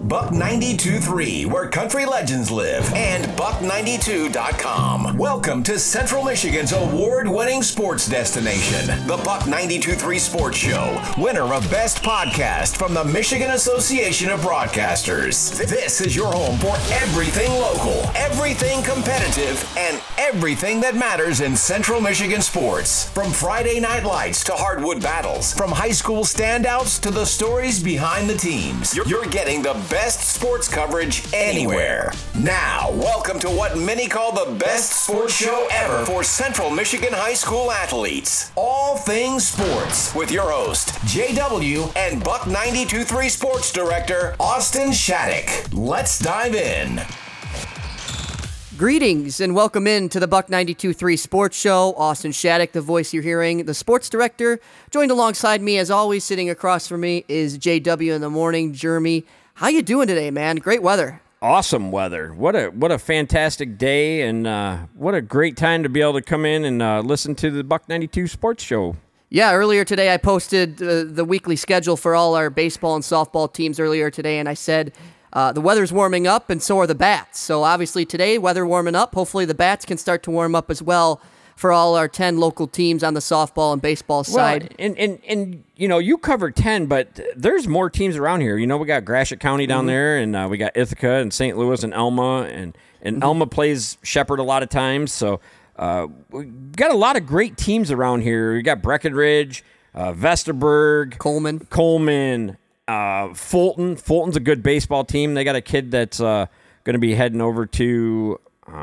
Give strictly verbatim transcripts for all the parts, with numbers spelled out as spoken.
Buck ninety-two point three, where country legends live, and buck ninety-two dot com. Welcome to Central Michigan's award-winning sports destination, the Buck ninety-two point three Sports Show, winner of Best Podcast from the Michigan Association of Broadcasters. This is your home for everything local, everything competitive, and everything that matters in Central Michigan sports. From Friday night lights to hardwood battles, from high school standouts to the stories behind the teams, you're, you're getting the best sports coverage anywhere. Now, welcome to what many call the best sports show ever for Central Michigan high school athletes. All things sports with your host, J W and Buck ninety-two point three Sports Director, Austin Shattuck. Let's dive in. Greetings and welcome in to the Buck ninety-two point three Sports Show. Austin Shattuck, the voice you're hearing, the sports director. Joined alongside me, as always, sitting across from me is J W in the morning. Jeremy, how you doing today, man? Great weather. Awesome weather. What a what a fantastic day, and uh, what a great time to be able to come in and uh, listen to the Buck ninety-two Sports Show. Yeah, earlier today I posted uh, the weekly schedule for all our baseball and softball teams earlier today, and I said uh, the weather's warming up, and so are the bats. So obviously today, weather warming up. Hopefully the bats can start to warm up as well for all our ten local teams on the softball and baseball side. Well, and, and, and you know, you cover ten, but there's more teams around here. You know, we got Gratiot County down mm-hmm. there, and uh, we got Ithaca and Saint Louis and Elma, and, and mm-hmm. Elma plays Shepherd a lot of times. So uh, we got a lot of great teams around here. We got Breckenridge, uh, Vesterberg, Coleman, Coleman, uh, Fulton. Fulton's a good baseball team. They got a kid that's uh, going to be heading over to...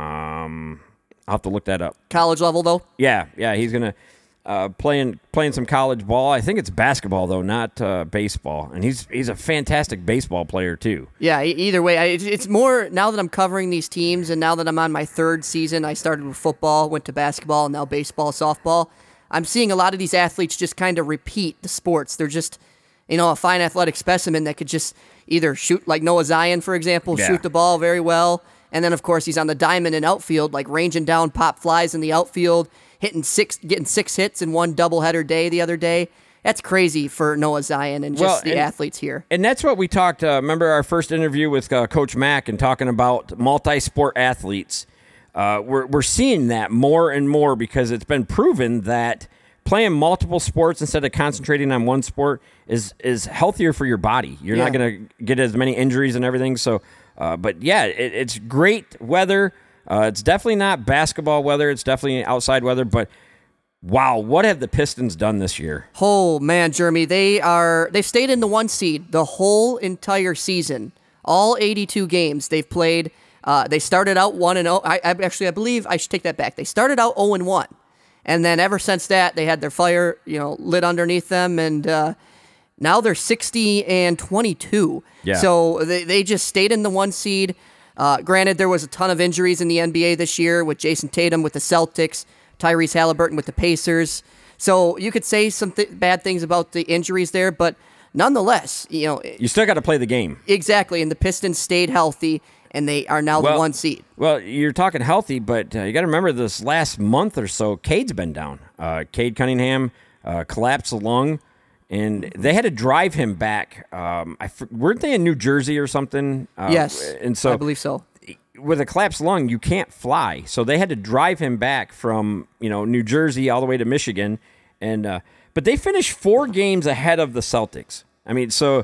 Um, I'll have to look that up. College level, though? Yeah, yeah. He's going to uh, playing playing some college ball. I think it's basketball, though, not uh, baseball. And he's he's a fantastic baseball player, too. Yeah, either way. I, it's more, now that I'm covering these teams and now that I'm on my third season, I started with football, went to basketball, and now baseball, softball. I'm seeing a lot of these athletes just kind of repeat the sports. They're just, you know, a fine athletic specimen that could just either shoot, like Noah Zion, for example, yeah. shoot the ball very well. And then, of course, he's on the diamond in outfield, like ranging down pop flies in the outfield, hitting six, getting six hits in one doubleheader day the other day. That's crazy for Noah Zion and just well, the and, athletes here. And that's what we talked, uh, remember our first interview with uh, Coach Mack and talking about multi-sport athletes. Uh, we're, we're seeing that more and more because it's been proven that playing multiple sports instead of concentrating on one sport is, is healthier for your body. You're yeah. not going to get as many injuries and everything, so... Uh, but, yeah, it, it's great weather. Uh, it's definitely not basketball weather. It's definitely outside weather. But, wow, what have the Pistons done this year? Oh, man, Jeremy, they are, they've stayed in the one seed the whole entire season. All eighty-two games they've played. Uh, they started out one and oh. I, I Actually, I believe I should take that back. They started out oh and one. And then ever since that, they had their fire, you know, lit underneath them. And, uh, now they're sixty and twenty-two. Yeah. So they, they just stayed in the one seed. Uh, granted, there was a ton of injuries in the N B A this year with Jason Tatum with the Celtics, Tyrese Halliburton with the Pacers. So you could say some th- bad things about the injuries there, but nonetheless, you know, you still got to play the game. Exactly, and the Pistons stayed healthy, and they are now well, the one seed. Well, you're talking healthy, but uh, you got to remember this last month or so, Cade's been down. Uh, Cade Cunningham uh, collapsed a lung. And they had to drive him back. Um, I, weren't they in New Jersey or something? Uh, yes, and so I believe so. With a collapsed lung, you can't fly. So they had to drive him back from you know New Jersey all the way to Michigan. And uh, but they finished four games ahead of the Celtics. I mean, so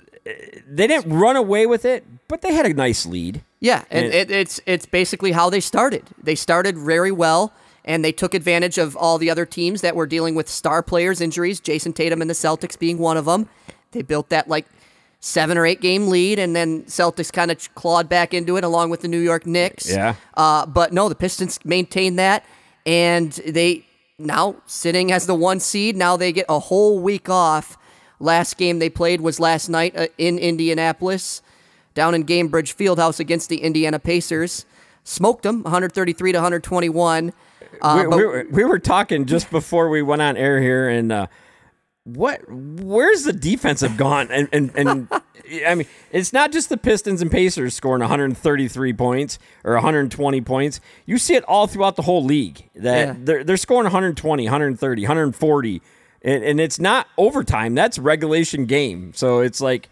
they didn't run away with it, but they had a nice lead. Yeah, and, and it, it's it's basically how they started. They started very well. And they took advantage of all the other teams that were dealing with star players' injuries, Jason Tatum and the Celtics being one of them. They built that like seven or eight game lead, and then Celtics kind of clawed back into it along with the New York Knicks. Yeah. Uh, but no, the Pistons maintained that, and they now sitting as the one seed. Now they get a whole week off. Last game they played was last night uh, in Indianapolis, down in Gainbridge Fieldhouse against the Indiana Pacers. Smoked them, one thirty-three to one twenty-one. Uh, we, we, were, we were talking just before we went on air here, and uh, what? Where's the defense have gone? And, and, and I mean, it's not just the Pistons and Pacers scoring one thirty-three points or one twenty points. You see it all throughout the whole league that yeah. they're they're scoring one twenty, one thirty, one forty, and, and it's not overtime. That's regulation game. So it's like,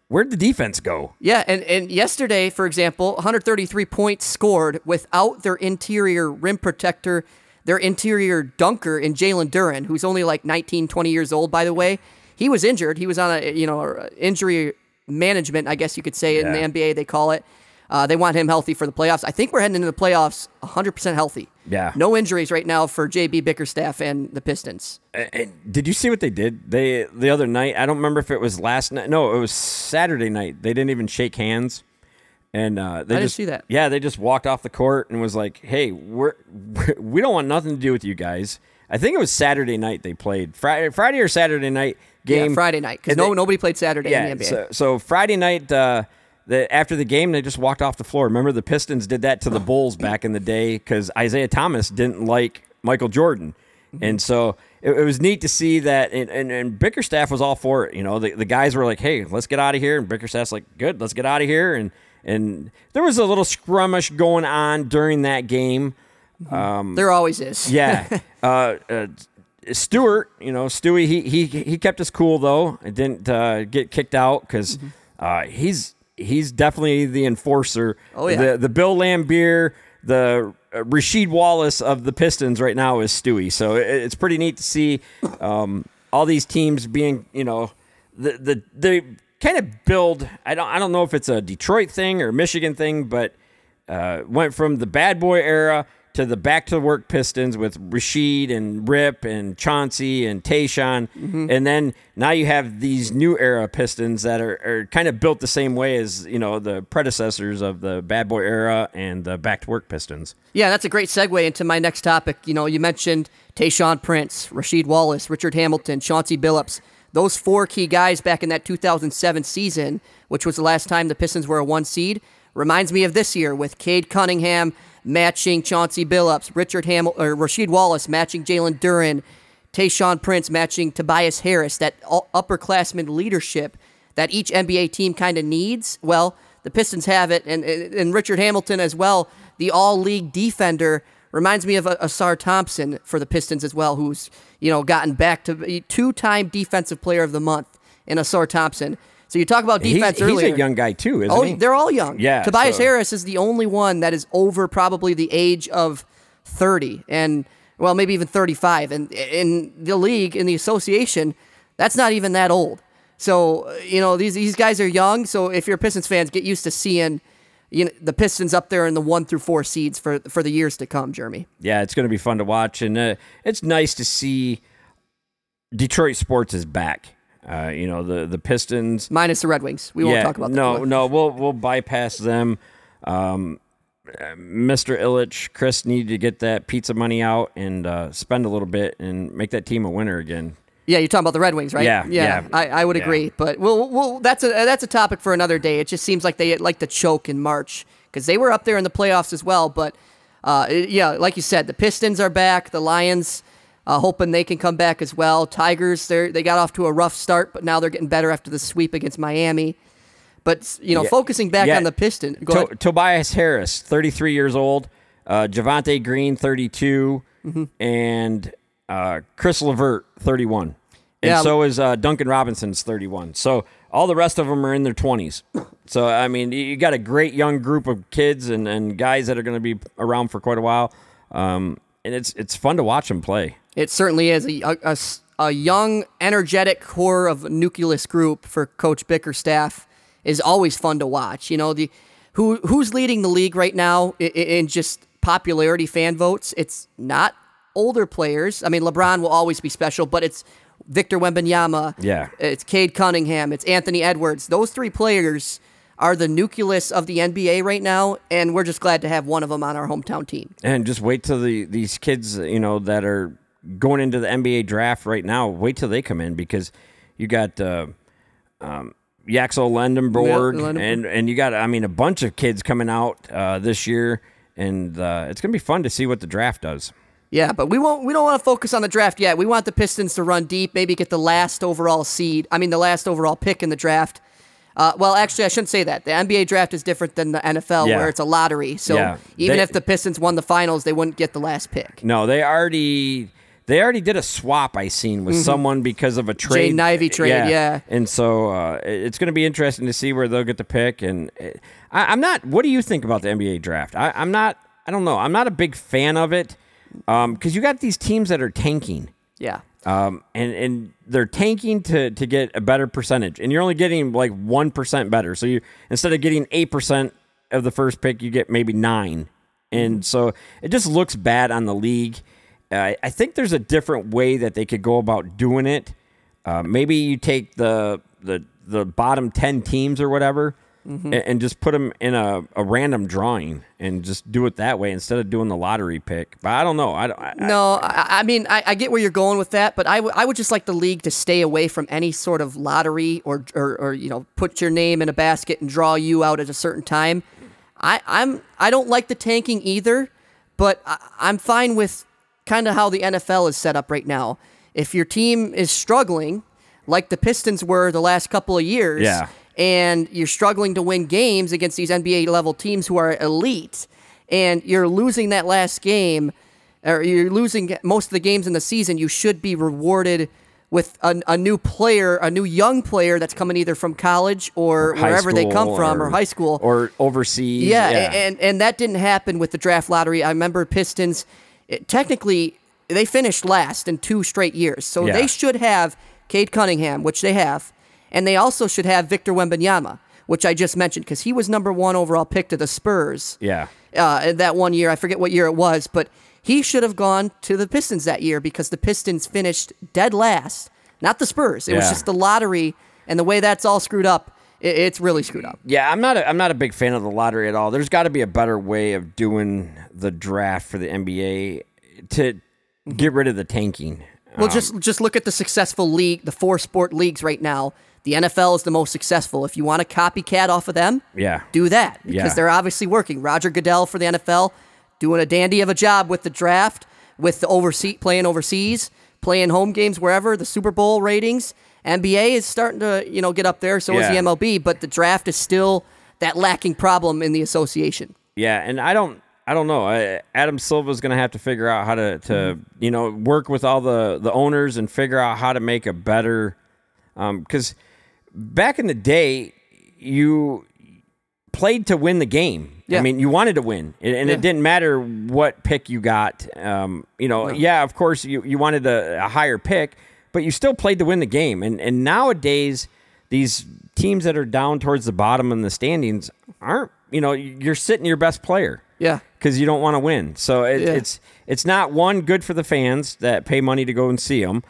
where'd the defense go? Yeah, and, and yesterday, for example, one hundred thirty-three points scored without their interior rim protector, their interior dunker in Jalen Duren, who's only like nineteen, twenty years old, by the way. He was injured. He was on a, you know, injury management, I guess you could say, in Yeah. the N B A, they call it. Uh, they want him healthy for the playoffs. I think we're heading into the playoffs one hundred percent healthy. Yeah. No injuries right now for J B Bickerstaff and the Pistons. And- and did you see what they did? They the other night, I don't remember if it was last night. No, it was Saturday night. They didn't even shake hands. And uh, they I didn't just, see that. Yeah, they just walked off the court and was like, "Hey, we're, we're we don't want nothing to do with you guys." I think it was Saturday night they played Friday, Friday or Saturday night game. Yeah, Friday night, because And no, they- nobody played Saturday in the Yeah, N B A. so, so Friday night, uh, the after the game, they just walked off the floor. Remember, the Pistons did that to the Bulls back in the day because Isaiah Thomas didn't like Michael Jordan, and so it, it was neat to see that. And, and, and Bickerstaff was all for it. You know, the, the guys were like, "Hey, let's get out of here," and Bickerstaff's like, "Good, let's get out of here." And and there was a little skirmish going on during that game. There always is. Yeah. uh, uh, Stewart, you know, Stewie, he he he kept us cool though. It didn't uh, get kicked out because uh, he's he's definitely the enforcer. Oh, yeah. The the Bill Lambier, the uh, Rasheed Wallace of the Pistons right now is Stewie. So it, it's pretty neat to see um, all these teams being, you know, the the they kind of build. I don't I don't know if it's a Detroit thing or Michigan thing, but uh, went from the bad boy era to the back-to-work Pistons with Rasheed and Rip and Chauncey and Tayshaun. Mm-hmm. And then now you have these new era Pistons that are, are kind of built the same way as, you know, the predecessors of the bad boy era and the back-to-work Pistons. Yeah, that's a great segue into my next topic. You know, you mentioned Tayshaun Prince, Rasheed Wallace, Richard Hamilton, Chauncey Billups. Those four key guys back in that two thousand seven season, which was the last time the Pistons were a one seed, reminds me of this year with Cade Cunningham matching Chauncey Billups, Richard Hamil- or Rasheed Wallace matching Jalen Duren, Tayshaun Prince matching Tobias Harris, that upperclassman leadership that each N B A team kind of needs. Well, the Pistons have it, and, and Richard Hamilton as well, the all-league defender, reminds me of Asar Thompson for the Pistons as well, who's, you know, gotten back to be two-time Defensive Player of the Month in Asar Thompson. So you talk about defense he's, earlier. He's a young guy too, isn't oh, he? they're all young. Yeah, Tobias so- Harris is the only one that is over probably the age of thirty, and well, maybe even thirty-five. And in the league, in the association, that's not even that old. So you know these these guys are young. So if you're Pistons fans, get used to seeing you know the Pistons up there in the one through four seeds for for the years to come, Jeremy. Yeah, it's going to be fun to watch, and uh, it's nice to see Detroit sports is back. Uh, you know, the the Pistons Minus the Red Wings. We won't yeah, talk about that. No, no, we'll we'll bypass them. Um, uh, Mister Illich, Chris needed to get that pizza money out and uh, spend a little bit and make that team a winner again. Yeah, you're talking about the Red Wings, right? Yeah, yeah. yeah. I, I would Yeah. agree, but we'll, we'll, that's a that's a topic for another day. It just seems like they like to choke in March because they were up there in the playoffs as well. But uh, it- yeah, like you said, the Pistons are back. The Lions, uh, hoping they can come back as well. Tigers, they they got off to a rough start, but now they're getting better after the sweep against Miami. But you know, Yeah. focusing back Yeah. on the Pistons. Go To- ahead. Tobias Harris, thirty-three years old. Uh, Javante Green, thirty-two. Mm-hmm. And uh, Chris LeVert, thirty-one. And Yeah. so is uh, Duncan Robinson's thirty-one. So all the rest of them are in their twenties. So, I mean, you you got a great young group of kids and, and guys that are going to be around for quite a while. Um, and it's it's fun to watch them play. It certainly is a, a- a s- a young, energetic core of nucleus group for Coach Bickerstaff is always fun to watch. You know, the who who's leading the league right now in, in just popularity fan votes. It's not older players. I mean, LeBron will always be special, but it's Victor Wembanyama. Yeah. It's Cade Cunningham. It's Anthony Edwards. Those three players are the nucleus of the N B A right now, and we're just glad to have one of them on our hometown team. And just wait till the these kids, you know, that are going into the N B A draft right now, wait till they come in because you got uh, um, Yaxel Lendenborg, Yeah, Lendenborg. and and you got, I mean, a bunch of kids coming out uh, this year, and uh, it's going to be fun to see what the draft does. Yeah, but we won't. We don't want to focus on the draft yet. We want the Pistons to run deep, maybe get the last overall seed. I mean, the last overall pick in the draft. Uh, well, actually, I shouldn't say that. The N B A draft is different than the N F L, Yeah. where it's a lottery. So Yeah. even They- if the Pistons won the finals, they wouldn't get the last pick. No, they already They already did a swap I seen with mm-hmm. someone because of a trade. Jay Nivey trade, yeah. yeah. And so uh, it's going to be interesting to see where they'll get the pick. And I, I'm not. What do you think about the N B A draft? I, I'm not. I don't know. I'm not a big fan of it because um, you got these teams that are tanking. Yeah. Um, and, and they're tanking to, to get a better percentage, and you're only getting like one percent better. So you instead of getting eight percent of the first pick, you get maybe nine. And mm-hmm. so it just looks bad on the league. Uh, I think there's a different way that they could go about doing it. Uh, maybe you take the the the bottom ten teams or whatever, mm-hmm. and, and just put them in a, a random drawing and just do it that way instead of doing the lottery pick. But I don't know. I, I no, I, I mean I, I get where you're going with that, but I, w- I would just like the league to stay away from any sort of lottery or, or or you know put your name in a basket and draw you out at a certain time. I I'm I don't like the tanking either, but I, I'm fine with kind of how the N F L is set up right now. If your team is struggling, like the Pistons were the last couple of years, yeah. and you're struggling to win games against these N B A-level teams who are elite, and you're losing that last game, or you're losing most of the games in the season, you should be rewarded with a, a new player, a new young player that's coming either from college or, or wherever they come from, or, or high school. Or overseas. Yeah, yeah. And, and that didn't happen with the draft lottery. I remember Pistons... It, technically, they finished last in two straight years. So yeah. they should have Cade Cunningham, which they have, and they also should have Victor Wembanyama, which I just mentioned, because he was number one overall pick to the Spurs. Yeah. Uh, that one year, I forget what year it was, but he should have gone to the Pistons that year because the Pistons finished dead last, not the Spurs. It yeah. was just the lottery, and the way that's all screwed up, it, it's really screwed up. Yeah, I'm not. A, I'm not a big fan of the lottery at all. There's got to be a better way of doing the draft for the N B A to get rid of the tanking. Well, um, just just look at the successful league, the four sport leagues right now. The N F L is the most successful. If you want to copycat off of them, yeah. do that because yeah. they're obviously working. Roger Goodell for the N F L doing a dandy of a job with the draft, with the overseas playing overseas, playing home games wherever. The Super Bowl ratings, N B A is starting to you know get up there. So yeah. is the M L B, but the draft is still that lacking problem in the association. Yeah, and I don't. I don't know. I, Adam Silva's going to have to figure out how to, to mm-hmm. you know, work with all the, the owners and figure out how to make a better. Because um, back in the day, you played to win the game. Yeah. I mean, you wanted to win, and, and yeah. it didn't matter what pick you got. Um, you know, no. yeah, of course, you, you wanted a, a higher pick, but you still played to win the game. And and nowadays, these teams that are down towards the bottom in the standings aren't. You know, you're sitting your best player. Yeah. Because you don't want to win. So it, yeah. it's it's not, one, good for the fans that pay money to go and see them.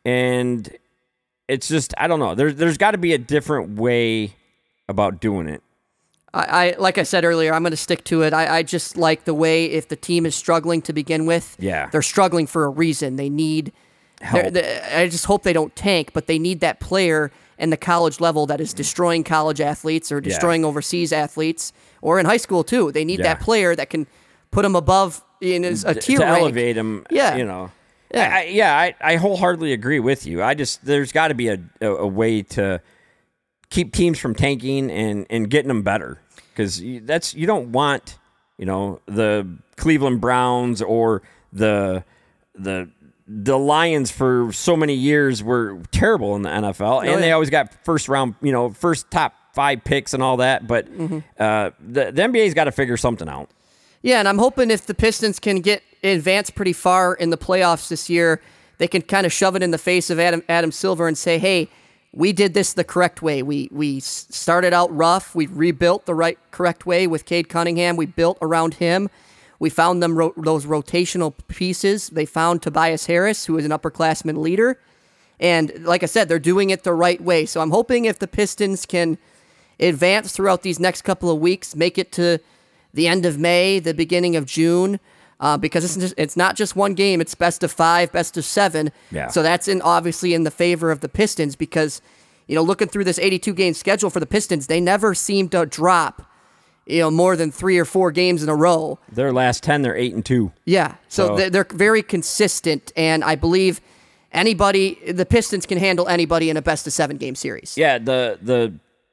And it's just, I don't know. There, there's got to be a different way about doing it. I, I like I said earlier, I'm going to stick to it. I, I just like the way if the team is struggling to begin with, yeah. they're struggling for a reason. They need help. I just hope they don't tank, but they need that player in the college level that is destroying college athletes or destroying yeah. overseas athletes, or in high school too. They need yeah. that player that can put them above in his, a tier to rank. elevate them. Yeah, you know. Yeah, I, I, yeah. I, I wholeheartedly agree with you. I just there's got to be a, a a way to keep teams from tanking and, and getting them better, because that's you don't want you know the Cleveland Browns or the the. The Lions for so many years were terrible in the N F L, and oh, yeah. they always got first round, you know, first top five picks and all that. But mm-hmm. uh, the, the N B A's got to figure something out. Yeah, and I'm hoping if the Pistons can get advance pretty far in the playoffs this year, they can kind of shove it in the face of Adam Adam Silver and say, "Hey, we did this the correct way. We we started out rough. We rebuilt the right correct way with Cade Cunningham. We built around him." We found them ro- those rotational pieces. They found Tobias Harris, who is an upperclassman leader. And like I said, they're doing it the right way. So I'm hoping if the Pistons can advance throughout these next couple of weeks, make it to the end of May, the beginning of June, uh, because it's, just, it's not just one game. It's best of five, best of seven. Yeah. So that's in obviously in the favor of the Pistons because, you know, looking through this eighty-two game schedule for the Pistons, they never seem to drop you know, more than three or four games in a row. Their last ten, they're eight and two. Yeah, so, so. they're very consistent, and I believe anybody, the Pistons can handle anybody in a best of seven game series. Yeah, the the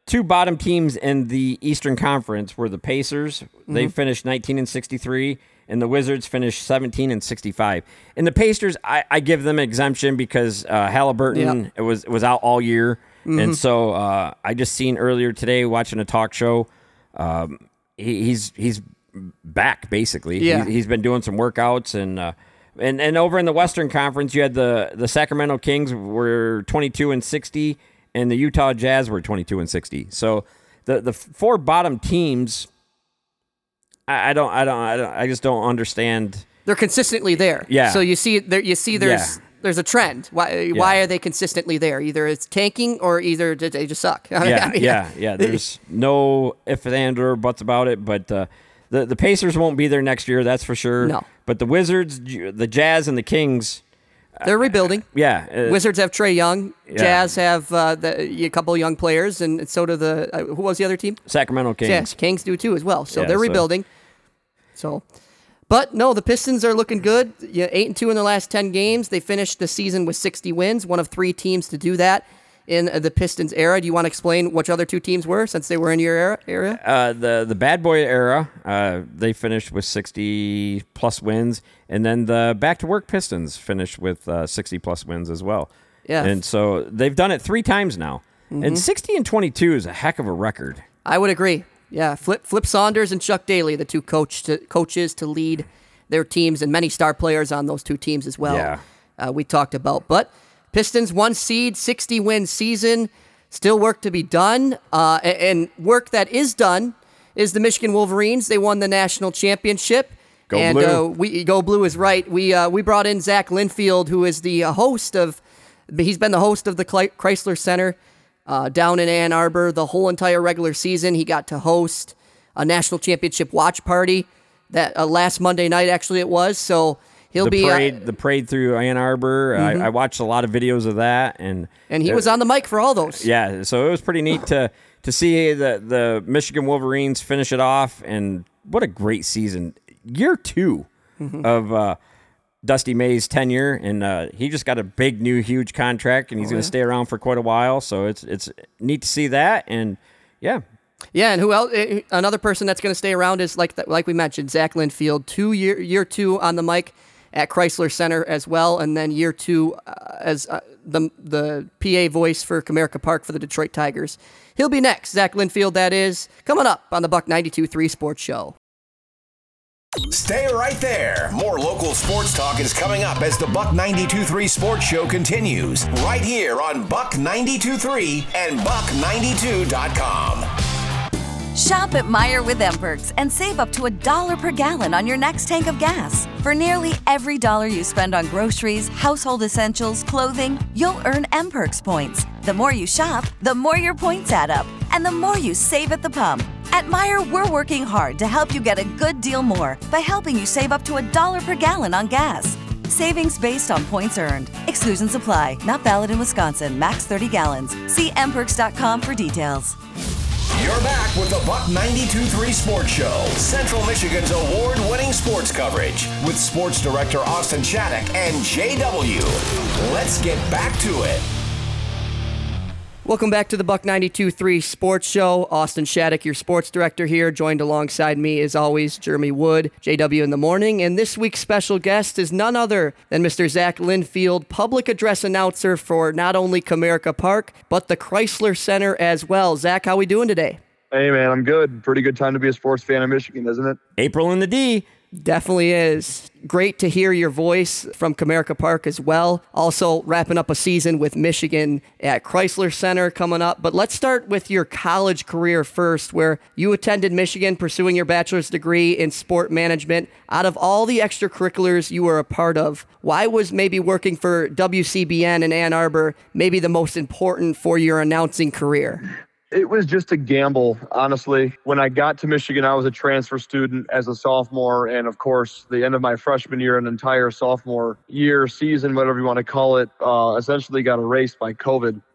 two bottom teams in the Eastern Conference were the Pacers. Mm-hmm. They finished nineteen and sixty-three, and the Wizards finished seventeen and sixty-five. And the Pacers, I, I give them an exemption because uh, Halliburton yep. it was it was out all year, mm-hmm. and so uh, I just seen earlier today watching a talk show. Um, he, he's he's back basically. Yeah. He, he's been doing some workouts and. Uh, And and over in the Western Conference, you had the, the Sacramento Kings were twenty-two and sixty, and the Utah Jazz were twenty-two and sixty. So the the four bottom teams, I, I don't I don't I don't I just don't understand. They're consistently there. Yeah. So you see there you see there's yeah. there's a trend. Why yeah. why are they consistently there? Either it's tanking or either they just suck. Yeah, I mean, yeah, yeah. There's no ifs and or buts about it, but. Uh, The the Pacers won't be there next year, that's for sure. No. But the Wizards, the Jazz, and the Kings... They're rebuilding. Uh, yeah. Uh, Wizards have Trae Young. Yeah. Jazz have uh, the, a couple young players, and so do the... Uh, who was the other team? Sacramento Kings. Yes, Kings do too as well. So yeah, they're so. rebuilding. So... But no, the Pistons are looking good. Yeah, eight and two in the last ten games. They finished the season with sixty wins, one of three teams to do that in the Pistons era. Do you want to explain which other two teams were since they were in your era? area? Uh, the the Bad Boy era, uh, they finished with sixty plus wins, and then the Back to Work Pistons finished with uh, sixty plus wins as well. Yeah, and so they've done it three times now, mm-hmm. and sixty and twenty-two is a heck of a record. I would agree. Yeah, Flip Flip Saunders and Chuck Daly, the two coach to, coaches to lead their teams, and many star players on those two teams as well. Yeah, uh, we talked about, but. Pistons one seed, sixty win season. Still work to be done. Uh, and work that is done is the Michigan Wolverines. They won the national championship. Go and, Blue. Uh, we Go Blue is right. We uh, we brought in Zach Linfield, who is the uh, host of. He's been the host of the Chrysler Center uh, down in Ann Arbor the whole entire regular season. He got to host a national championship watch party that uh, last Monday night. Actually, it was so. He'll the be parade, uh, the parade through Ann Arbor. Mm-hmm. I, I watched a lot of videos of that, and and he it, was on the mic for all those. Yeah, so it was pretty neat to to see the the Michigan Wolverines finish it off, and what a great season, year two mm-hmm. of uh, Dusty May's tenure, and uh, he just got a big new huge contract, and he's oh, going to yeah. stay around for quite a while. So it's it's neat to see that, and yeah. Yeah, and who else? Another person that's going to stay around is like the, like we mentioned, Zach Linfield, two year year two on the mic at Chrysler Center as well, and then year two uh, as uh, the the P A voice for Comerica Park for the Detroit Tigers. He'll be next. Zach Linfield, that is, coming up on the Buck ninety-two point three Sports Show. Stay right there. More local sports talk is coming up as the Buck ninety-two point three Sports Show continues right here on Buck ninety-two point three and buck ninety-two dot com. Shop at Meijer with M-Perks and save up to a dollar per gallon on your next tank of gas. For nearly every dollar you spend on groceries, household essentials, clothing, you'll earn M-Perks points. The more you shop, the more your points add up, and the more you save at the pump. At Meijer, we're working hard to help you get a good deal more by helping you save up to a dollar per gallon on gas. Savings based on points earned. Exclusions apply. Not valid in Wisconsin. Max thirty gallons. See m perks dot com for details. You're back with the Buck ninety-two point three Sports Show, Central Michigan's award-winning sports coverage, with sports director Austin Shattuck and J W. Let's get back to it. Welcome back to the Buck ninety-two point three Sports Show. Austin Shattuck, your sports director here, joined alongside me as always, Jeremy Wood, J W in the morning. And this week's special guest is none other than Mister Zach Linfield, public address announcer for not only Comerica Park, but the Chrysler Center as well. Zach, how we doing today? Hey, man, I'm good. Pretty good time to be a sports fan in Michigan, isn't it? April in the D. Definitely is. Great to hear your voice from Comerica Park as well. Also wrapping up a season with Michigan at Chrysler Center coming up. But let's start with your college career first, where you attended Michigan pursuing your bachelor's degree in sport management. Out of all the extracurriculars you were a part of, why was maybe working for W C B N in Ann Arbor maybe the most important for your announcing career? It was just a gamble, honestly. When I got to Michigan, I was a transfer student as a sophomore. And of course, the end of my freshman year, an entire sophomore year, season, whatever you want to call it, uh, essentially got erased by COVID.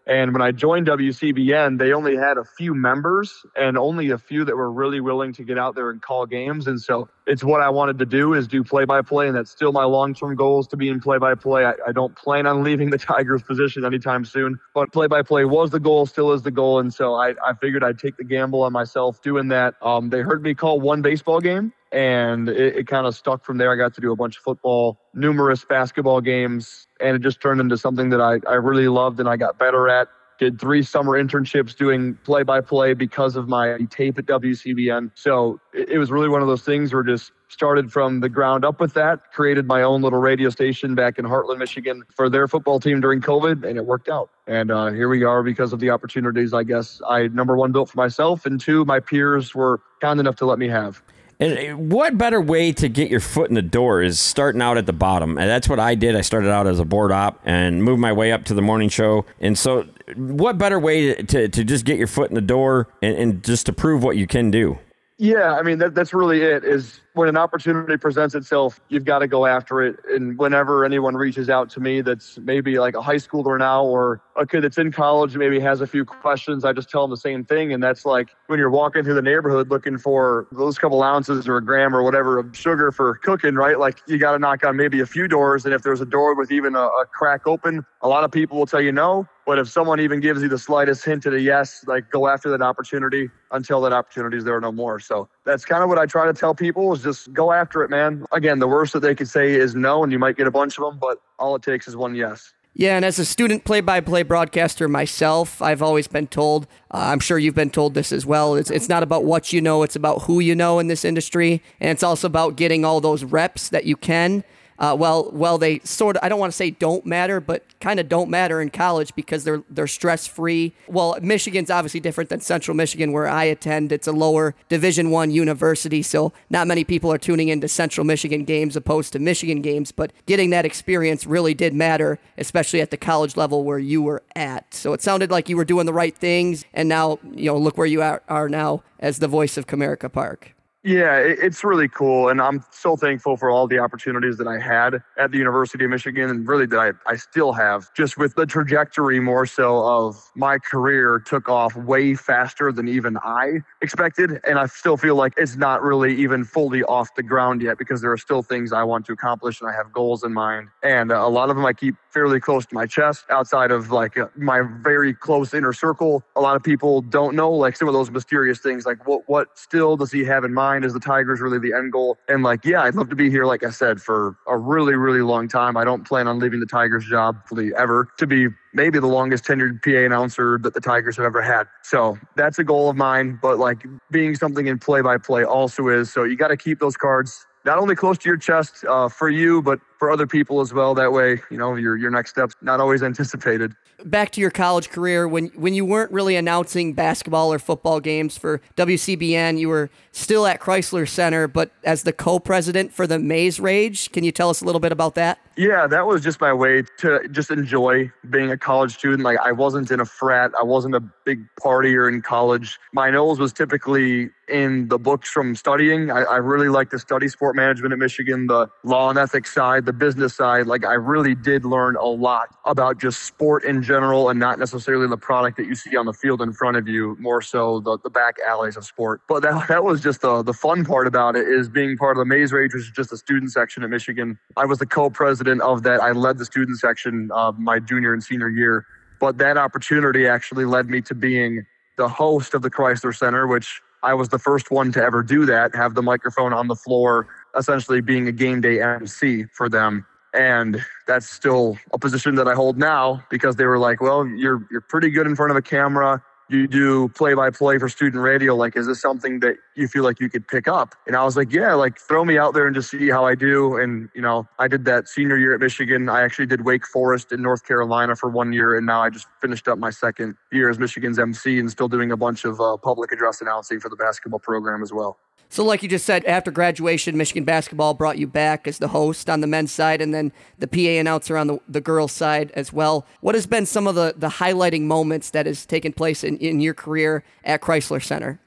And when I joined W C B N, they only had a few members and only a few that were really willing to get out there and call games. And so it's what I wanted to do, is do play-by-play, and that's still my long-term goal, is to be in play-by-play. I, I don't plan on leaving the Tigers position anytime soon, but play-by-play was the goal, still is the goal. And so I, I figured I'd take the gamble on myself doing that. Um, they heard me call one baseball game, and it, it kind of stuck from there. I got to do a bunch of football, numerous basketball games, and it just turned into something that I, I really loved and I got better at. Did three summer internships doing play-by-play because of my tape at W C B N. So it, it was really one of those things where just started from the ground up with that, created my own little radio station back in Heartland, Michigan for their football team during COVID, and it worked out. And uh, here we are because of the opportunities, I guess, I, number one, built for myself, and two, my peers were kind enough to let me have. And what better way to get your foot in the door is starting out at the bottom. And that's what I did. I started out as a board op and moved my way up to the morning show. And so what better way to, to, to just get your foot in the door and, and just to prove what you can do? Yeah, I mean, that, that's really it, is when an opportunity presents itself, you've got to go after it. And whenever anyone reaches out to me that's maybe like a high schooler now, or a kid that's in college, maybe has a few questions, I just tell them the same thing. And that's like when you're walking through the neighborhood looking for those couple ounces or a gram or whatever of sugar for cooking, right? Like you got to knock on maybe a few doors. And if there's a door with even a, a crack open, a lot of people will tell you no. But if someone even gives you the slightest hint at a yes, like go after that opportunity until that opportunity is there no more. So that's kind of what I try to tell people, is just go after it, man. Again, the worst that they could say is no, and you might get a bunch of them, but all it takes is one yes. Yeah, and as a student play-by-play broadcaster myself, I've always been told, uh, I'm sure you've been told this as well, it's, it's not about what you know, it's about who you know in this industry, and it's also about getting all those reps that you can. Uh, well, well, they sort of, I don't want to say don't matter, but kind of don't matter in college because they're they're stress-free. Well, Michigan's obviously different than Central Michigan, where I attend. It's a lower Division One university, so not many people are tuning into Central Michigan games opposed to Michigan games, but getting that experience really did matter, especially at the college level where you were at. So it sounded like you were doing the right things, and now, you know, look where you are, are now as the voice of Comerica Park. Yeah, it's really cool, and I'm so thankful for all the opportunities that I had at the University of Michigan, and really that I, I still have, just with the trajectory more so of my career took off way faster than even I expected, and I still feel like it's not really even fully off the ground yet because there are still things I want to accomplish and I have goals in mind, and uh, a lot of them I keep fairly close to my chest outside of like uh, my very close inner circle. A lot of people don't know like some of those mysterious things, like what what still does he have in mind? Is the Tigers really the end goal? And like, yeah, I'd love to be here, like I said, for a really, really long time. I don't plan on leaving the Tigers job fully ever, to be maybe the longest tenured P A announcer that the Tigers have ever had. So that's a goal of mine, but like being something in play-by-play also is. So you got to keep those cards not only close to your chest uh, for you, but for other people as well. That way, you know, your your next step's not always anticipated. Back to your college career, when when you weren't really announcing basketball or football games for W C B N, you were still at Chrysler Center, but as the co-president for the Maze Rage. Can you tell us a little bit about that? Yeah, that was just my way to just enjoy being a college student. Like, I wasn't in a frat. I wasn't a big partier in college. My nose was typically in the books from studying. I, I really liked to study sport management at Michigan, the law and ethics side, the business side. Like, I really did learn a lot about just sport in general and not necessarily the product that you see on the field in front of you, more so the, the back alleys of sport. But that, that was just the, the fun part about it, is being part of the Maze Rage, which is just a student section at Michigan. I was the co-president of that. I led the student section uh, my junior and senior year. But that opportunity actually led me to being the host of the Chrysler Center, which I was the first one to ever do that, have the microphone on the floor, essentially being a game day M C for them. And that's still a position that I hold now, because they were like, well, you're you're pretty good in front of a camera. You do play-by-play for student radio. Like, is this something that you feel like you could pick up? And I was like, yeah, like throw me out there and just see how I do. And, you know, I did that senior year at Michigan. I actually did Wake Forest in North Carolina for one year. And now I just finished up my second year as Michigan's M C and still doing a bunch of uh, public address announcing for the basketball program as well. So like you just said, after graduation, Michigan basketball brought you back as the host on the men's side and then the P A announcer on the, the girls' side as well. What has been some of the, the highlighting moments that has taken place in, in your career at Chrysler Center?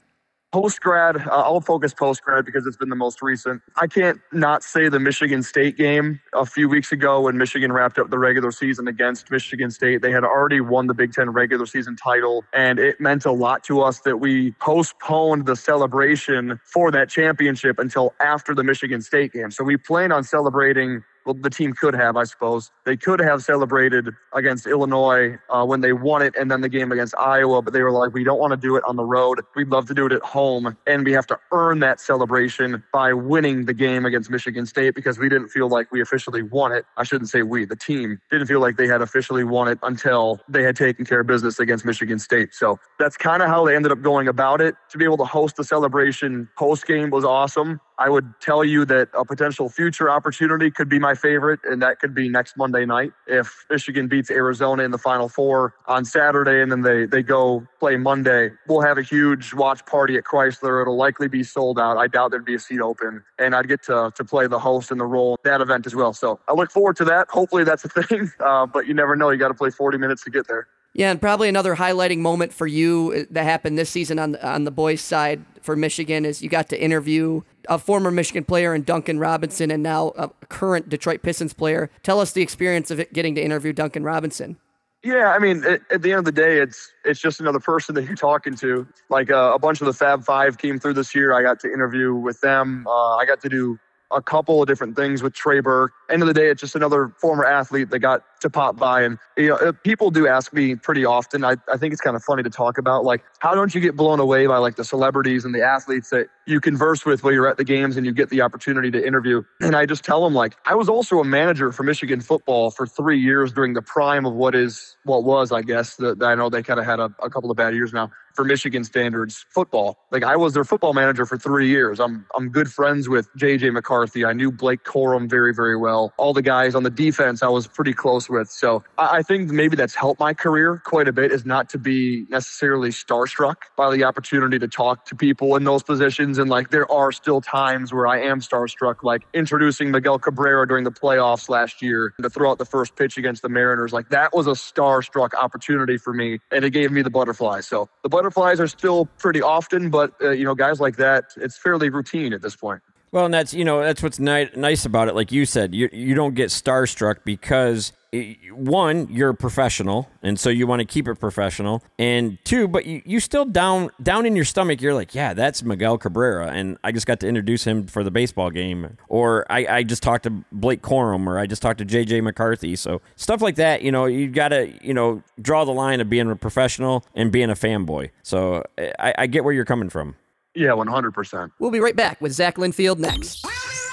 Post-grad, uh, I'll focus post-grad because it's been the most recent. I can't not say the Michigan State game a few weeks ago when Michigan wrapped up the regular season against Michigan State. They had already won the Big Ten regular season title, and it meant a lot to us that we postponed the celebration for that championship until after the Michigan State game. So we planned on celebrating. Well, the team could have, I suppose. They could have celebrated against Illinois uh, when they won it and then the game against Iowa, but they were like, we don't want to do it on the road. We'd love to do it at home, and we have to earn that celebration by winning the game against Michigan State because we didn't feel like we officially won it. I shouldn't say we. The team didn't feel like they had officially won it until they had taken care of business against Michigan State. So that's kind of how they ended up going about it. To be able to host the celebration post-game was awesome. I would tell you that a potential future opportunity could be my favorite, and that could be next Monday night. If Michigan beats Arizona in the Final Four on Saturday and then they, they go play Monday, we'll have a huge watch party at Chrysler. It'll likely be sold out. I doubt there'd be a seat open, and I'd get to, to play the host and the role in that event as well. So I look forward to that. Hopefully that's a thing, uh, but you never know. You got to play forty minutes to get there. Yeah, and probably another highlighting moment for you that happened this season on the, on the boys' side for Michigan is you got to interview a former Michigan player in Duncan Robinson and now a current Detroit Pistons player. Tell us the experience of it, getting to interview Duncan Robinson. Yeah, I mean, at, at the end of the day, it's it's just another person that you're talking to. Like uh, a bunch of the Fab Five came through this year. I got to interview with them. Uh, I got to do a couple of different things with Trey Burke. End of the day, it's just another former athlete that got to pop by. And you know, people do ask me pretty often, I, I think it's kind of funny to talk about, like, how don't you get blown away by like the celebrities and the athletes that you converse with while you're at the games and you get the opportunity to interview? And I just tell them, like, I was also a manager for Michigan football for three years during the prime of what is, what was, I guess, that I know they kind of had a, a couple of bad years now for Michigan standards football. Like, I was their football manager for three years. I'm I'm good friends with J J McCarthy. I knew Blake Corum very, very well. All the guys on the defense I was pretty close with. So I, I think maybe that's helped my career quite a bit, is not to be necessarily starstruck by the opportunity to talk to people in those positions. And like, there are still times where I am starstruck, like introducing Miguel Cabrera during the playoffs last year to throw out the first pitch against the Mariners. Like, that was a starstruck opportunity for me, and it gave me the butterflies. So the butterflies are still pretty often, but uh, you know, guys like that, it's fairly routine at this point. Well, and that's, you know, that's what's ni- nice about it. Like you said, you you don't get starstruck because, it, one, you're a professional, and so you want to keep it professional. And two, but you, you still down down in your stomach, you're like, yeah, that's Miguel Cabrera, and I just got to introduce him for the baseball game. Or I, I just talked to Blake Corum, or I just talked to J J McCarthy. So stuff like that, you know, you got to, you know, draw the line of being a professional and being a fanboy. So I, I get where you're coming from. Yeah, one hundred percent. We'll be right back with Zach Linfield next.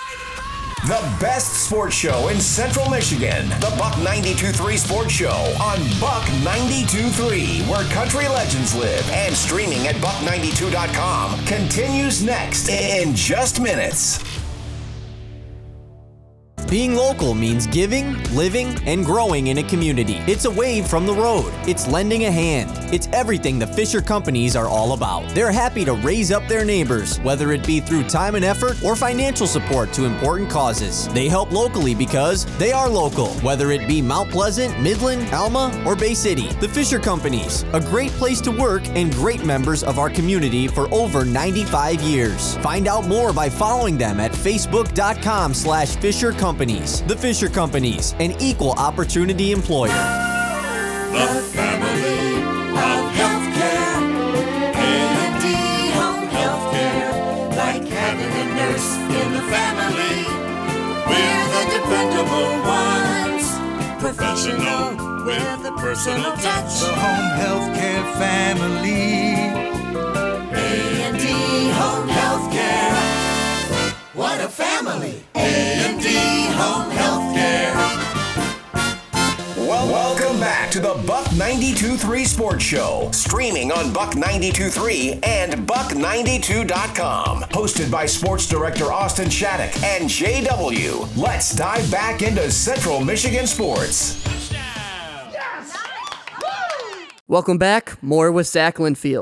The best sports show in Central Michigan. The Buck ninety-two point three Sports Show on Buck ninety-two point three, where country legends live, and streaming at buck ninety-two dot com continues next in just minutes. Being local means giving, living, and growing in a community. It's a wave from the road. It's lending a hand. It's everything the Fisher companies are all about. They're happy to raise up their neighbors, whether it be through time and effort or financial support to important causes. They help locally because they are local, whether it be Mount Pleasant, Midland, Alma, or Bay City. The Fisher companies, a great place to work and great members of our community for over ninety-five years. Find out more by following them at facebook.com slash Fisher Companies. The Fisher Companies, an equal opportunity employer. The family of healthcare. A and D Home Healthcare. Like having a nurse in the family. We're the dependable ones. Professional with a personal touch. The Home Healthcare family. A and D Home Healthcare. What a family! A and D Home Healthcare. Well, welcome back to the Buck ninety-two point three Sports Show, streaming on Buck ninety-two point three and buck ninety-two dot com. Hosted by Sports Director Austin Shattuck and J W. Let's dive back into Central Michigan sports. Welcome back. More with Zach Linfield.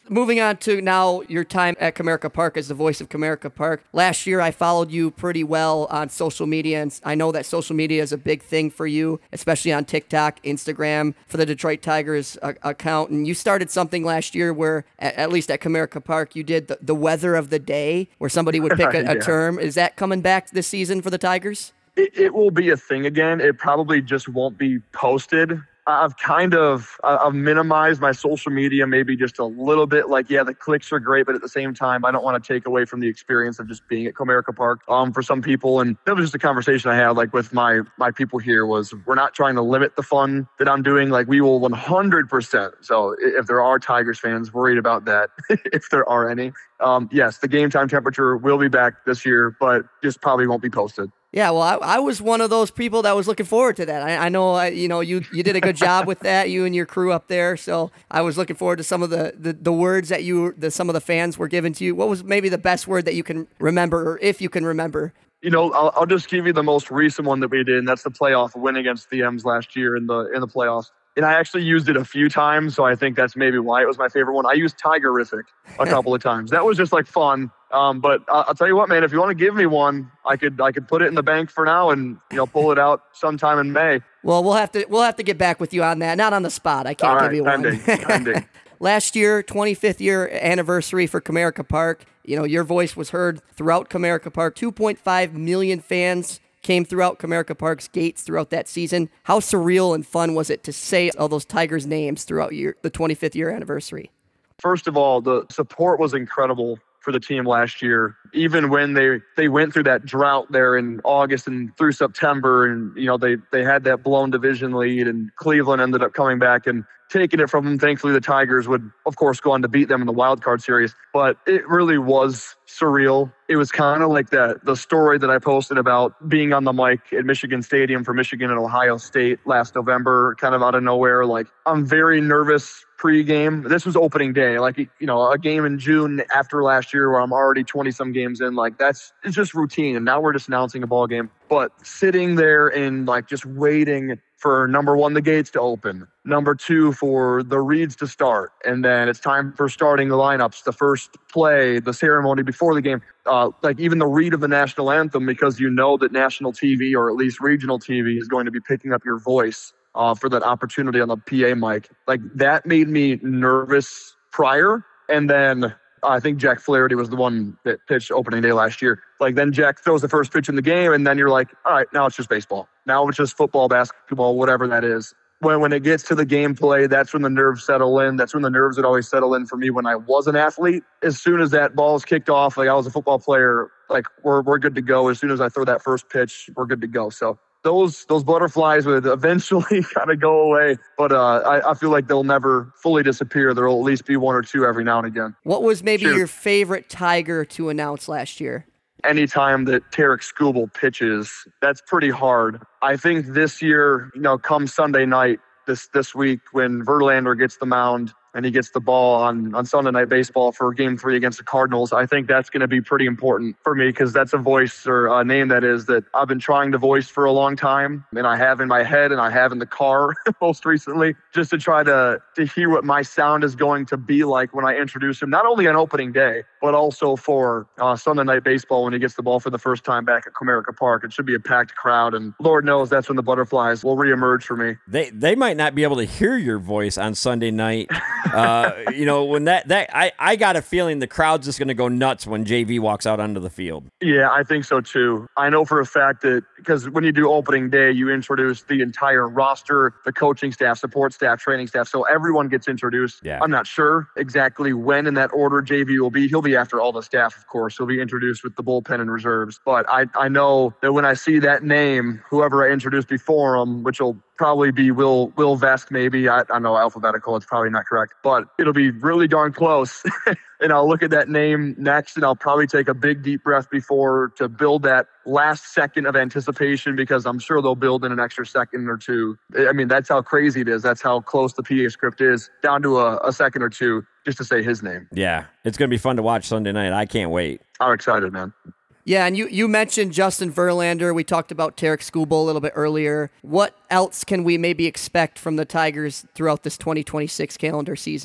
moving on to now your time at Comerica Park as the voice of Comerica Park. Last year, I followed you pretty well on social media, and I know that social media is a big thing for you, especially on TikTok, Instagram, for the Detroit Tigers uh, account. And you started something last year where, at, at least at Comerica Park, you did the, the weather of the day, where somebody would pick a, yeah. a term. Is that coming back this season for the Tigers? It, it will be a thing again. It probably just won't be posted. I've kind of I've minimized my social media maybe just a little bit. Like, yeah, the clicks are great, but at the same time, I don't want to take away from the experience of just being at Comerica Park um, for some people. And that was just a conversation I had like with my my people here was we're not trying to limit the fun that I'm doing. Like, we will one hundred percent. So if there are Tigers fans worried about that, if there are any, um, yes, the game time temperature will be back this year, but just probably won't be posted. Yeah, well, I, I was one of those people that was looking forward to that. I, I know, I, you know, you you did a good job with that, you and your crew up there. So I was looking forward to some of the, the, the words that you, the, some of the fans were giving to you. What was maybe the best word that you can remember, or if you can remember? You know, I'll, I'll just give you the most recent one that we did, and that's the playoff win against the M's last year in the in the playoffs. And I actually used it a few times, so I think that's maybe why it was my favorite one. I used Tigerific a couple of times. That was just like fun. Um, but I'll, I'll tell you what, man, if you want to give me one, I could I could put it in the bank for now and, you know, pull it out sometime in May. Well, we'll have to we'll have to get back with you on that. Not on the spot. I can't All right, give you pending, one. pending. Last year, twenty-fifth year anniversary for Comerica Park. You know, your voice was heard throughout Comerica Park. two point five million fans came throughout Comerica Park's gates throughout that season. How surreal and fun was it to say all those Tigers names throughout your, the twenty-fifth year anniversary? First of all, the support was incredible for the team last year. Even when they, they went through that drought there in August and through September, and, you know, they, they had that blown division lead, and Cleveland ended up coming back and taking it from them. Thankfully, the Tigers would, of course, go on to beat them in the wild card series. But it really was surreal. It was kind of like that the story that I posted about being on the mic at Michigan Stadium for Michigan and Ohio State last November, kind of out of nowhere. Like, I'm very nervous pre-game. This was opening day. Like, you know, a game in June after last year where I'm already twenty-some games in. Like, that's it's just routine. And now we're just announcing a ball game. But sitting there and, like, just waiting for, number one, the gates to open. Number two, for the reads to start. And then it's time for starting the lineups, the first play, the ceremony before the game. Uh, like, even the read of the national anthem, because you know that national T V, or at least regional T V, is going to be picking up your voice uh, for that opportunity on the P A mic. Like, that made me nervous prior. And then I think Jack Flaherty was the one that pitched opening day last year. Like, then Jack throws the first pitch in the game, and then you're like, all right, now it's just baseball. Now it's just football, basketball, whatever that is. When when it gets to the gameplay, that's when the nerves settle in. That's when the nerves would always settle in for me when I was an athlete. As soon as that ball's kicked off, like, I was a football player, like, we're we're good to go. As soon as I throw that first pitch, we're good to go. So those those butterflies would eventually kind of go away, but uh, I, I feel like they'll never fully disappear. There will at least be one or two every now and again. What was maybe Sure. your favorite Tiger to announce last year? Anytime that Tarek Skubal pitches, that's pretty hard. I think this year, you know, come Sunday night, this this week, when Verlander gets the mound and he gets the ball on, on Sunday Night Baseball for Game three against the Cardinals, I think that's going to be pretty important for me, because that's a voice, or a name that is, that I've been trying to voice for a long time, and I have in my head and I have in the car most recently, just to try to, to hear what my sound is going to be like when I introduce him, not only on opening day, but also for uh, Sunday Night Baseball when he gets the ball for the first time back at Comerica Park. It should be a packed crowd, and Lord knows that's when the butterflies will reemerge for me. They they might not be able to hear your voice on Sunday night. Uh, you know, when that, that I, I got a feeling the crowd's just going to go nuts when J V walks out onto the field. Yeah, I think so too. I know for a fact that, because when you do opening day, you introduce the entire roster, the coaching staff, support staff, training staff. So everyone gets introduced. Yeah. I'm not sure exactly when in that order J V will be. He'll be after all the staff, of course. He'll be introduced with the bullpen and reserves. But I, I know that when I see that name, whoever I introduced before him, which will probably be Will Will Vest, maybe. I, I know alphabetical, it's probably not correct, but it'll be really darn close. And I'll look at that name next, and I'll probably take a big deep breath before, to build that last second of anticipation, because I'm sure they'll build in an extra second or two. I mean, that's how crazy it is. That's how close the P A script is, down to a, a second or two just to say his name. Yeah, it's going to be fun to watch Sunday night. I can't wait. I'm excited, man. Yeah, and you, you mentioned Justin Verlander. We talked about Tarek Skubal a little bit earlier. What else can we maybe expect from the Tigers throughout this twenty twenty-six calendar season?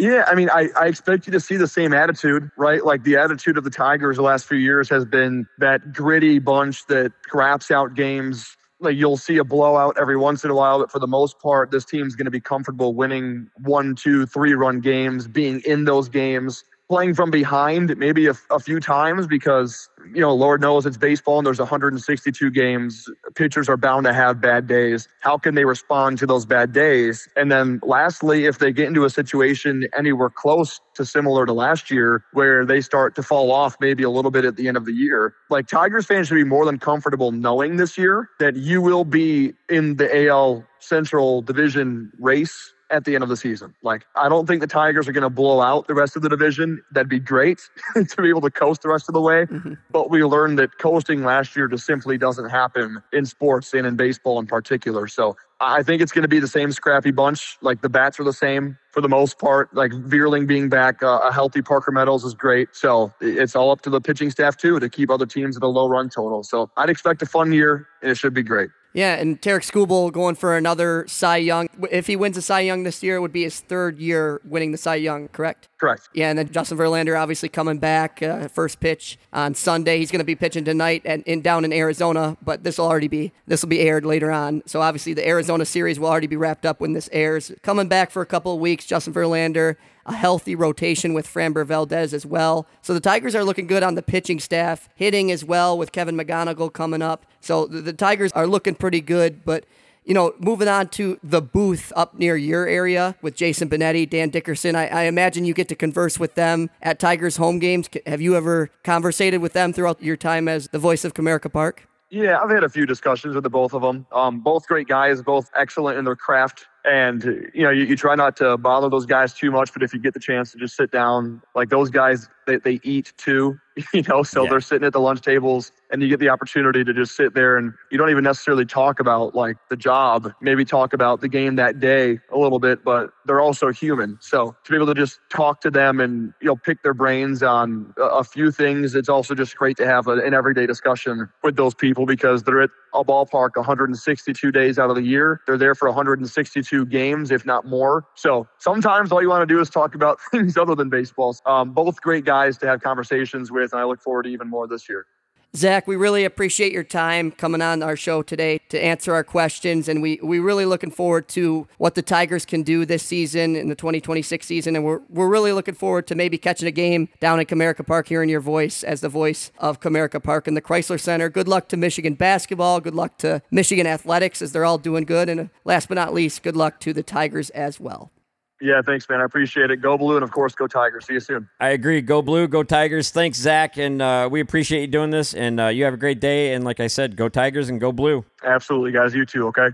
Yeah, I mean, I, I expect you to see the same attitude, right? Like the attitude of the Tigers the last few years has been that gritty bunch that scraps out games. Like you'll see a blowout every once in a while, but for the most part, this team's going to be comfortable winning one, two, three run games, being in those games, playing from behind maybe a, a few times because, you know, Lord knows it's baseball and there's one hundred sixty-two games. Pitchers are bound to have bad days. How can they respond to those bad days? And then lastly, if they get into a situation anywhere close to similar to last year where they start to fall off maybe a little bit at the end of the year, like Tigers fans should be more than comfortable knowing this year that you will be in the A L Central Division race at the end of the season. Like, I don't think the Tigers are going to blow out the rest of the division. That'd be great to be able to coast the rest of the way. Mm-hmm. But we learned that coasting last year just simply doesn't happen in sports and in baseball in particular. So I think it's going to be the same scrappy bunch. Like the bats are the same for the most part. Like Vierling being back, uh, a healthy Parker Meadows is great. So it's all up to the pitching staff too to keep other teams at a low run total. So I'd expect a fun year and it should be great. Yeah, and Tarek Skubal going for another Cy Young. If he wins a Cy Young this year, it would be his third year winning the Cy Young, correct? Correct. Yeah, and then Justin Verlander obviously coming back, uh, first pitch on Sunday. He's going to be pitching tonight and in down in Arizona, but this will already be this will be aired later on. So obviously the Arizona series will already be wrapped up when this airs. Coming back for a couple of weeks, Justin Verlander, a healthy rotation with Framber Valdez as well. So the Tigers are looking good on the pitching staff, hitting as well with Kevin McGonigal coming up. So the, the Tigers are looking pretty good, but you know, moving on to the booth up near your area with Jason Benetti, Dan Dickerson, I, I imagine you get to converse with them at Tigers home games. Have you ever conversated with them throughout your time as the voice of Comerica Park? Yeah, I've had a few discussions with the both of them. Um, both great guys, both excellent in their craft. And, you know, you, you try not to bother those guys too much, but if you get the chance to just sit down, like those guys, they, they eat too, you know, so yeah. They're sitting at the lunch tables and you get the opportunity to just sit there and you don't even necessarily talk about like the job, maybe talk about the game that day a little bit, but they're also human. So to be able to just talk to them and, you know, pick their brains on a, a few things, it's also just great to have a, an everyday discussion with those people because they're at a ballpark one hundred sixty-two days out of the year. They're there for one hundred sixty-two games, if not more. So sometimes all you want to do is talk about things other than baseball. Um, both great guys to have conversations with, and I look forward to even more this year. Zach, we really appreciate your time coming on our show today to answer our questions, and we we really looking forward to what the Tigers can do this season in the twenty twenty-six season, and we're we're really looking forward to maybe catching a game down in Comerica Park, hearing your voice as the voice of Comerica Park in the Chrysler Center. Good luck to Michigan basketball. Good luck to Michigan athletics as they're all doing good, and last but not least, good luck to the Tigers as well. Yeah, thanks, man. I appreciate it. Go Blue, and of course, go Tigers. See you soon. I agree. Go Blue, go Tigers. Thanks, Zach, and uh, we appreciate you doing this, and uh, you have a great day, and like I said, go Tigers and go Blue. Absolutely, guys. You too, okay?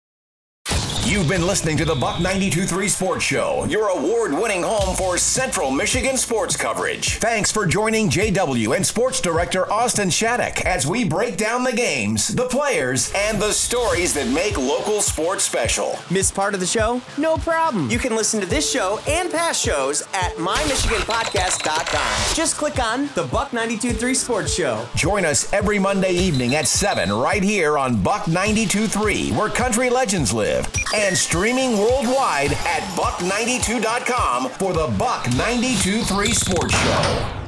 You've been listening to the Buck ninety-two point three Sports Show, your award-winning home for Central Michigan sports coverage. Thanks for joining J W and Sports Director Austin Shattuck as we break down the games, the players, and the stories that make local sports special. Missed part of the show? No problem. You can listen to this show and past shows at my michigan podcast dot com. Just click on the Buck ninety-two point three Sports Show. Join us every Monday evening at seven right here on Buck ninety-two point three, where country legends live. And streaming worldwide at buck ninety-two dot com for the Buck ninety-two point three Sports Show.